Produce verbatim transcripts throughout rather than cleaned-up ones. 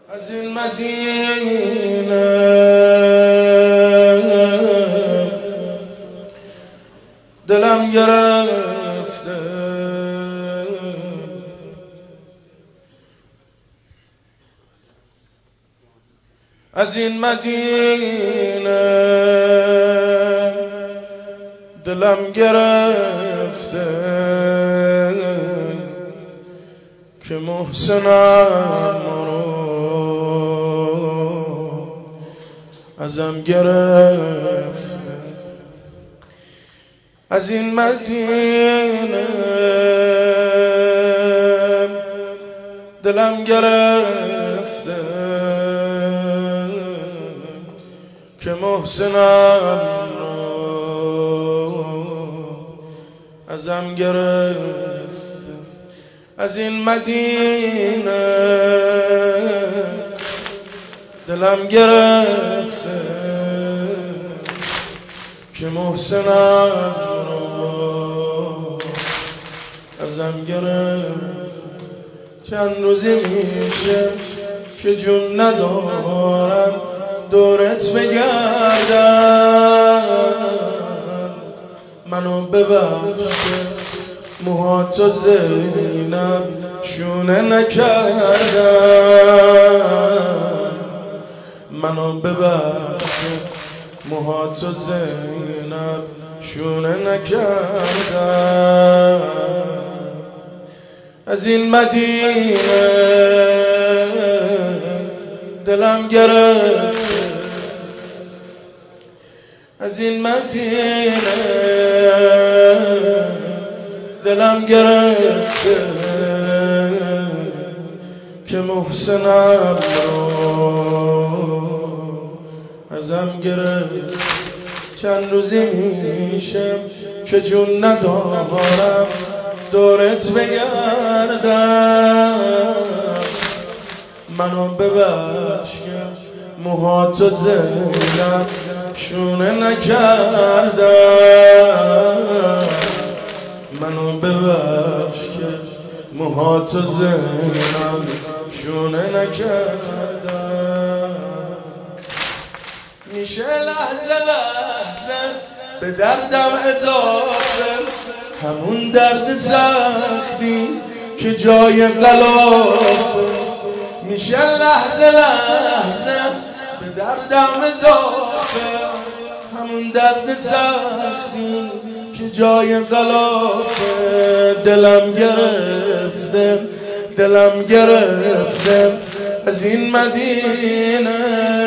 از این مدینه دلم گرفته، از این مدینه دلم گرفته که محسنم رو ازم گرفته. از این مدینه دلم گرفته که محسنم رو ازم گرفته. از این مدینه دلم گرفته که محسنم رو ازم گرفته. چند روزی میشه که جون ندارم دورت بگردم، منو ببخش که موهاتو زینب شونه نکردم، منو ببخش که موهاتو زینب شونه نکردم. از این مدینه دلم گرفته، از این مدینه دلم گرفته که محسنم رو ازم گرفته. چند روزی میشه که جون ندارم دورت بگردم، منو ببخش که موهاتو زینب شونه نکردم، منو ببخش که موهاتو زینب شونه نکردم. میشه لحظه لحظه به دردم اضافه همون درد سختی که جای غلافه. میشه لحظه لحظه به دردم اضافه همون درد سختی که جای غلافه. دلم گرفته، دلم گرفته از این مدینه،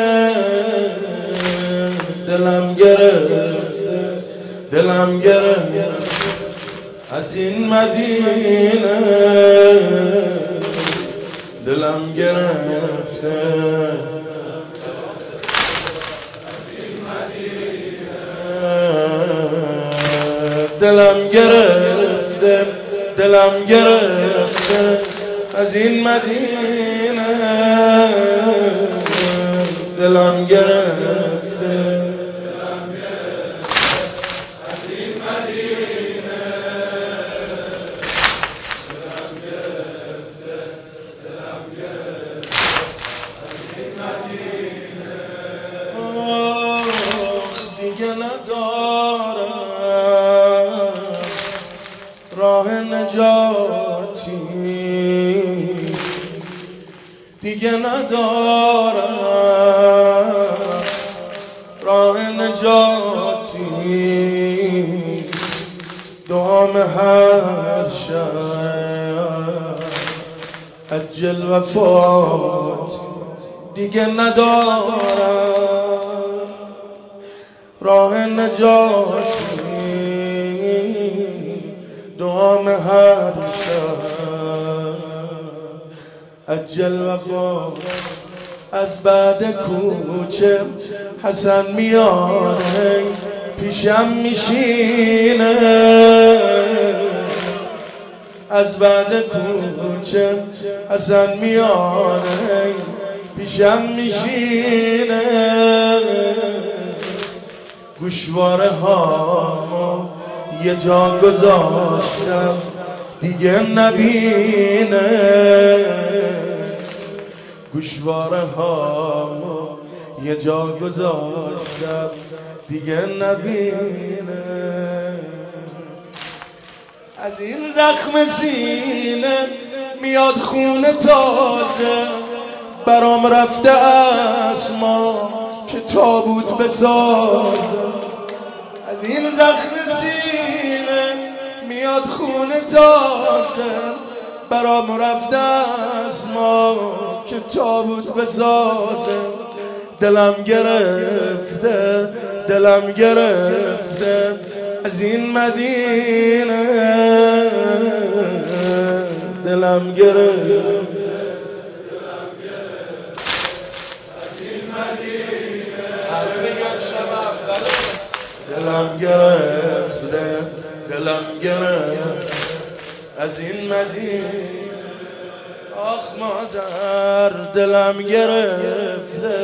دلم گرفته، دلم گرفته از این مدینه، دلم گرفته از این مدینه، دلم گرفته، دلم گرفته از این مدینه، دلم گرفته از این مدینه، دلم گرفته، دلم گرفته از این مدینه. آخ دیگه ندارم راه نجاتی، دیگه ندارم راه نجاتی. دعام هر شب عجل وفات، دیگه ندارم راه نجاتی. دعام هر شب عجل وفات. از بعد کوچه حسن میاره پیشم میشینه، از بعد کوچه حسن میاره پیشم میشینه. گوشواره هامو یه جا گذاشتم دیگه نبینه، گوشواره ها یه جا گذاشتم دیگه نبینه. از این زخم سینه میاد خون تازه، برام رفته اسما که تابوت بسازه. از این زخم سینه میاد خون تازه، برام رفته اسما که تابوت بسازه. دلم گرفته دلم گرفته از این مدینه، دلم گرفته دلم گرفته دلم گرفته از این مدینه. آخ مادر دلم گرفته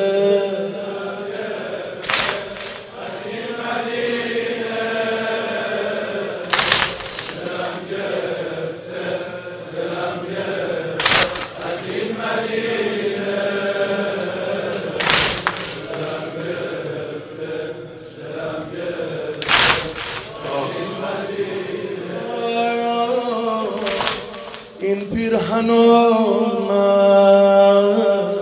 از این مدینه، دلم گرفته دلم گرفته از این مدینه، دلم گرفته دلم گرفته از این مدینه. این پیرهنم من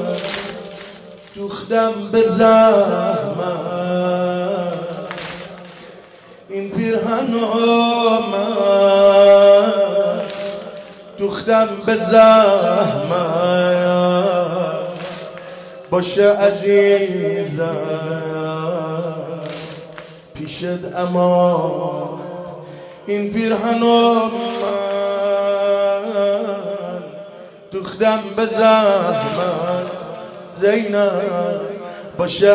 دوختم به زحمت، این پیرهنم من دوختم به زحمت. باشه عزیزم پیشت امان، این پیرهنم دوختم به زحمت. زینب باشه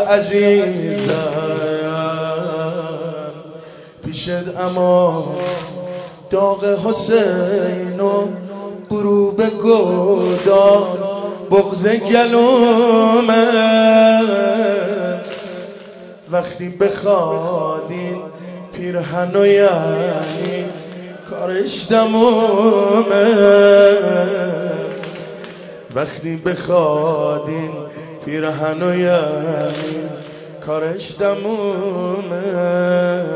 عزیزم پیشت امان، داغ حسین و غروب گودال بغض گلومه. وقتی بخوادین پیرهنو یعنی کارش دمومه، وقتی بخوادین پیرهنو یعنی کارش دمومه.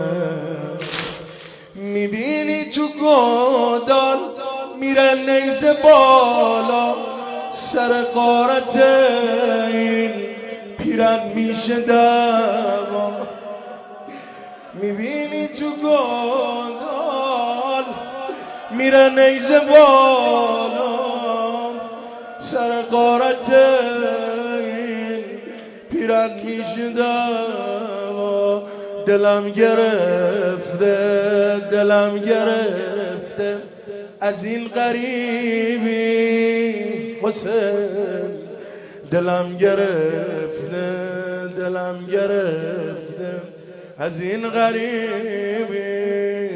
میبینی تو گودال میره نیزه بالا، سر غارت این پیرن میشه دوا. میبینی تو گودال میره نیزه بالا، سر غارت این پیرن میشه دوا. دلم گرفته دلم گرفته از این غریبی حسین، دلم گرفته دلم گرفته از این غریبی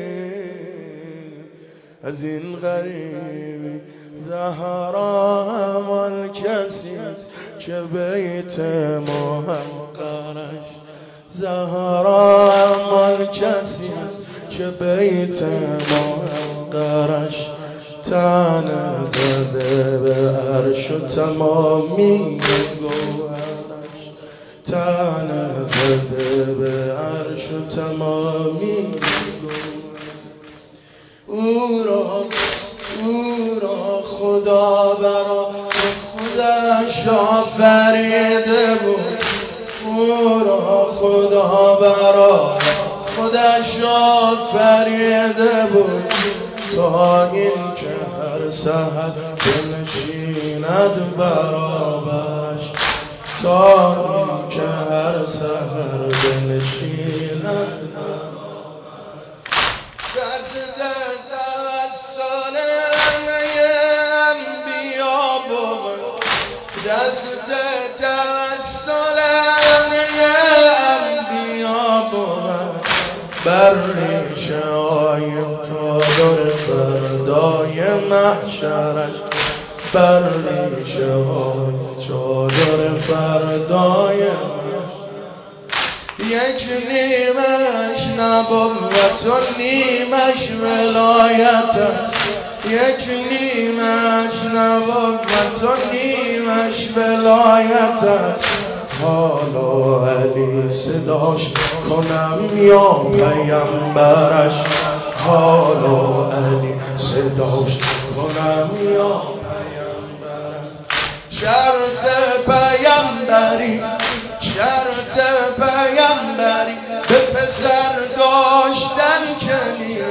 از این غریبی. زهرا همان کسی که بیت ما هم قرش، زهرا همان کسی که بیت ما هم قرش. تن زده به عرش و تمامی گوهرش، تن زده به عرش و تمامی گوهرش. او را او را خدا برا خودش آفریده بود، او را خدا برا خودش آفریده بود، تا این که هر سحر بنشیند برابرش، تا این که هر سحر بنشیند برابرش. دست توسل همه انبیا بود، دست توسل همه انبیا بود، بر ریشه های چادر فردای محشرش، بر ریشه های چادر فردای محشرش. یک نیمش نبوت و نیمش ولایت است، یک نیمش نبوت و نیمش علیمش ولایت است، حالا علی صداش کنم یا پیامبرش، حالا علی صداش کنم یا پیامبرش. شرط پیامبری، شرط پیامبری به پسر داشتن کنی،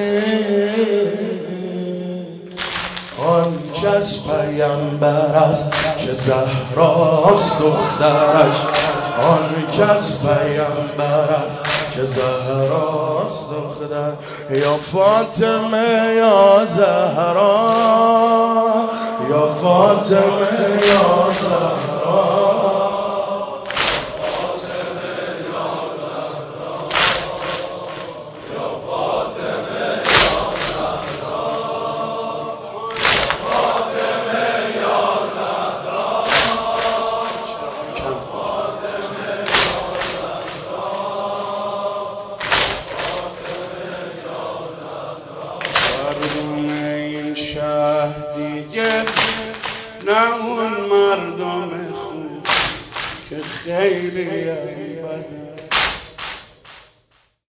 آن کس پیامبر است که زهراست دخترش، آن کس پیامبر است که زهراست دختر. یا فاطمه یا زهرا، یا فاطمه یا زهرا، دیگه نه اون مردم خوب که خیلی هم بدن.